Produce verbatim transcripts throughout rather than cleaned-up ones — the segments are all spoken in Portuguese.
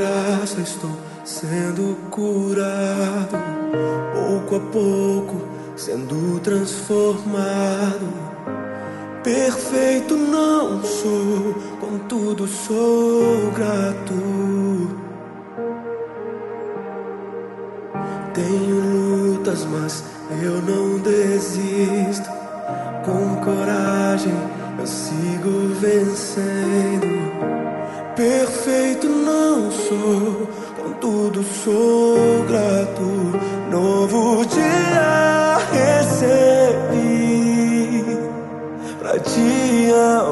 graça estou sendo curado, pouco a pouco sendo transformado. Perfeito não sou, contudo sou grato. Tenho lutas, mas eu não desisto. Com coragem eu sigo vencendo. Perfeito não sou, contudo sou grato. Novo dia recebi pra te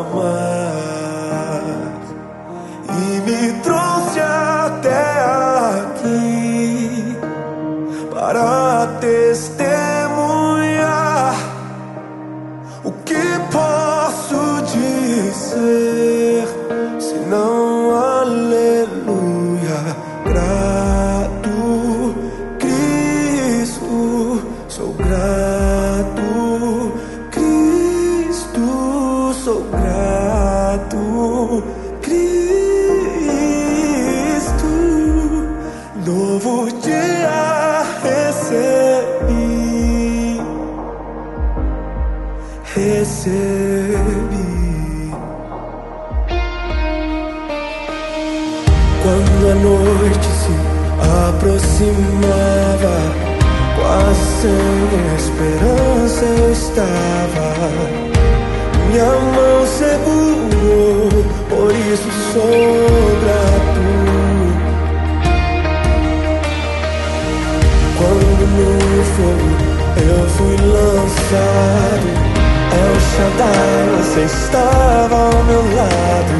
amar e me trouxe até aqui para testemunhar o que posso dizer, senão aleluia. Grato, Cristo, sou grato, Cristo, sou grato, Cristo. Novo dia recebi, recebi. Quando a noite se aproximava, quase sem esperança eu estava. Minha mão segurou, por isso sou grato. Quando no fogo eu fui lançado, El Shaddai, você estava ao meu lado.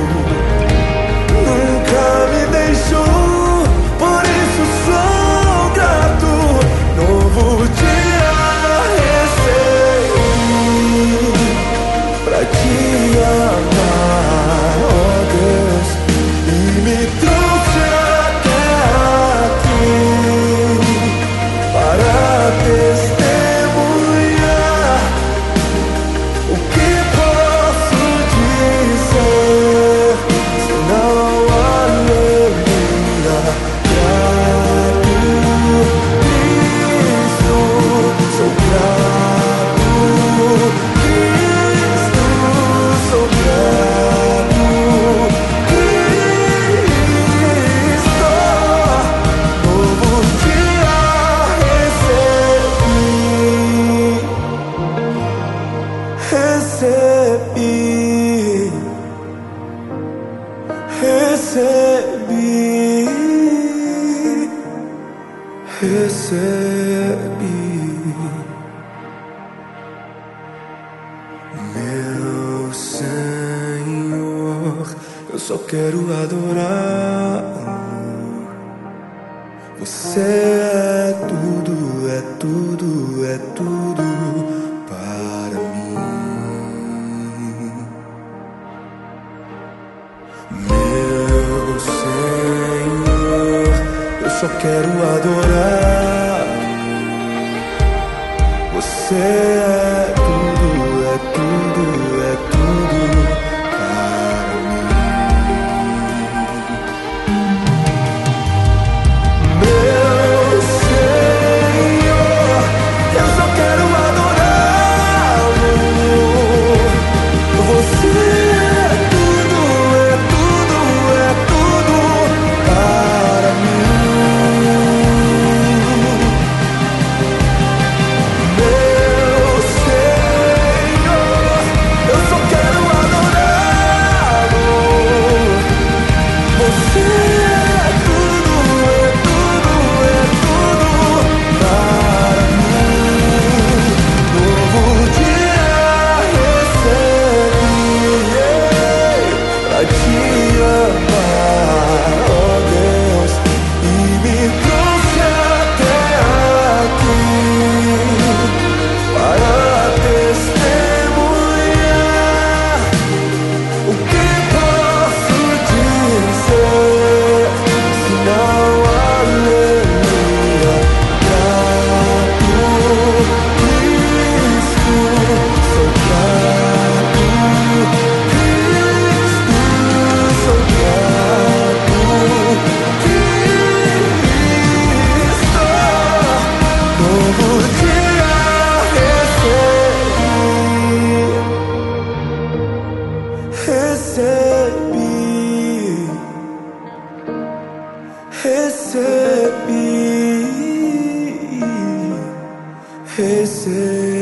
Nunca me deixou, por isso sou grato. Novo dia recebi pra te amar, ó Deus, e me trouxe até aqui para testemunhar o que posso dizer, senão aleluia. Grato, Cristo, sou grato, Cristo, sou grato, Cristo. Novo dia recebi, recebi, recebi. Meu Senhor, eu só quero adorar. Você é tudo, é tudo, é tudo para mim. Meu Senhor, eu só quero adorar. Você é tudo, é tudo, é tudo para mim. Meu Senhor, eu só quero adorá-lo. Você é tudo, é tudo, é tudo para mim. Meu recebi, recebi.